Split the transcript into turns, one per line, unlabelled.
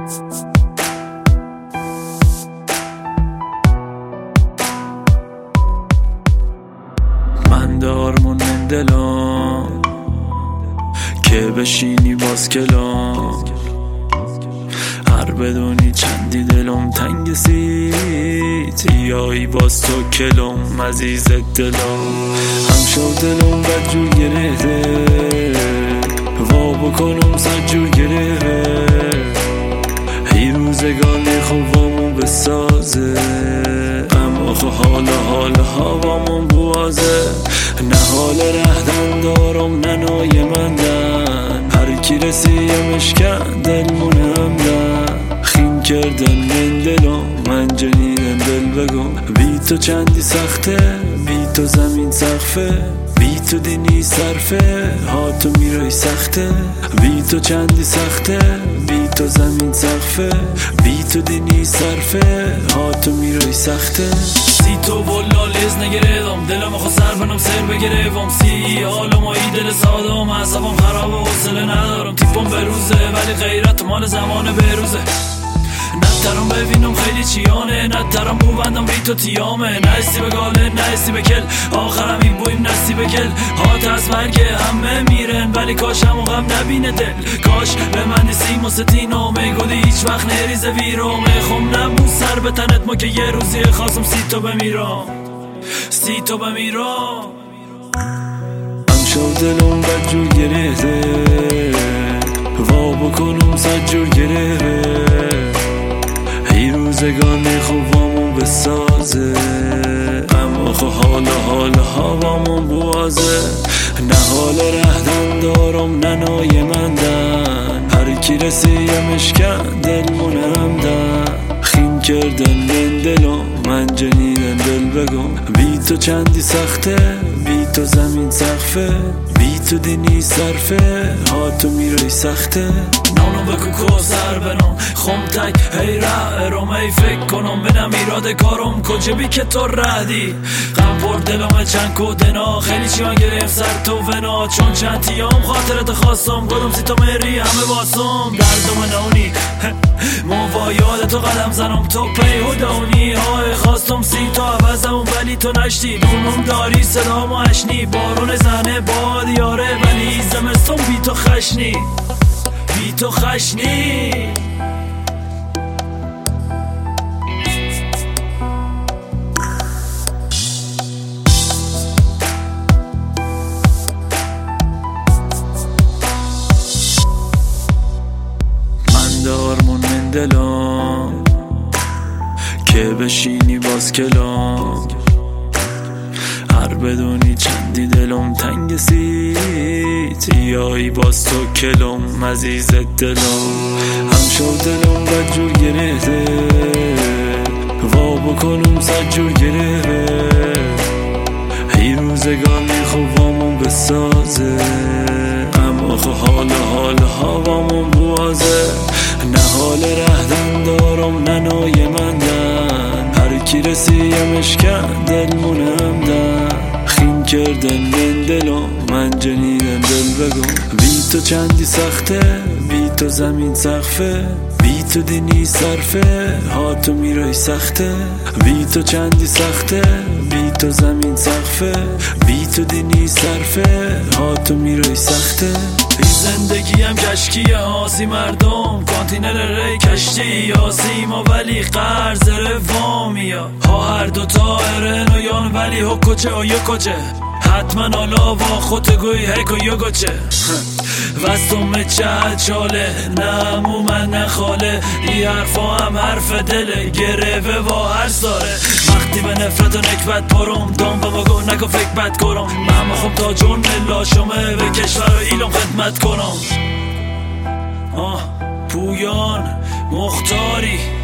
من دارمون دلم که بشینی باز کلام، هر بدونی چندی دلم تنگ سیتیایی باز تو کلم عزیز دلم. هم شد دلم بدجور گرهده وا بکنم سجور گرهده، ای روزگانی خوبامون بسازه غم آخه حال هوامون بوازه. نه حال رهدن دارم نه نای مندن، هر کی رسیمش کن دل منمدن. خیم کردن من دلم من جنیدن دل بگم، بی تو چندی سخته بی تو زمین سقفه، بی تو دینی صرفه ها تو میرای سخته. بی تو چندی سخته بی تو زمین سقفه، بی تو دینی صرفه ها تو میرای سخته.
سی تو بلا لیز نگردم دلم خود سر بنام سر بگرفم، سی حالم و ای دل سادم عصبم خراب و حوصله ندارم. تیپم بروزه ولی غیرت مال زمان بروزه. نترم ببینم خیلی چیانه، نترم بو بندم بی تو تیامه. نستی به گاله نستی به کل آخرم این بویم نستی به کل. هات از مرگ همه میرن ولی کاش همون غم نبینه دل. کاش به من نیسیم و ستینو میگودی هیچ وقت نریزه ویرو. میخوام نبود سر به تنت ما که یه روزی خواستم سی تو بمیرم سی تو بمیرم.
هم شد دلم بدجور گرهده وا بکنم سجور گرهده، ای روزگانی خوبامون بسازه غم آخه حال هوامون بوازه. نه حال رهدن دارم نه نای مندن، هر کی رسیمش کن دل منمدن. خیم کردن من دلم من جنیدن دل بگم، بی تو چندی سخته بی تو زمین سقفه، بی تو دینی صرفه ها تو میرای سخته.
نانو بکو کوسر بنام خم تک هی رم ای فکر کنم بنم ایراد کارم کجا بی که تو ردی. غم پر دلم چند کودنا خیلی چیان گریم سر تو ونا، چون چند تیام خاطرت خواستم گدم سی تو مری همه باسم. دردم نونی موا یاد تو قدم زنم تو پی و دونی های خواستم سی تو عوضم ولی تو نشتی. دونم داری صدامو اشنی بارون زنه باد یاره ولی زمستون بی تو خشنی بی تو خشنی.
من دارمون من دلم که بشینی باز کلام، هر بدونی چندی دلم تنگ سیتیایی باز تو کلم عزیز دلم. هم شد دلم بدجور گرهده وا بکنم سجور گرهده، ای روزگانی خوبامون بسازه غم آخه حال هوامون بوازه. نه حال رهدن دارم نه نای مندن، هر کی رسیمش کن دل منمدن. خیم کردن من دلم من جنیدن دل بگم، بی تو چندی سخته بی تو زمین سقفه، بی تو دینی صرفه ها تو میرای سخته. بی تو چندی سخته بی تو زمین سقفه، بی تو دینی صرفه ها تو میرای سخته.
این زندگیم کشکیه آسی مردم کانتینر ری کشتی آسی ما ولی قرض روامی ها هر دوتا ارن و یان ولی ها کچه و یا کچه حتما حالا با خودگوی هک و یا گچه وستم چه چاله نمو من نخاله ای حرفا هم حرف دله گرفه و هر ساره. وقتی به نفرت و نکبت پرم دام به ما گو نکو فکر بد کرم، من مخوام تا جون لاشمه به کشور و ایلم خدمت کنم. پویان مختاری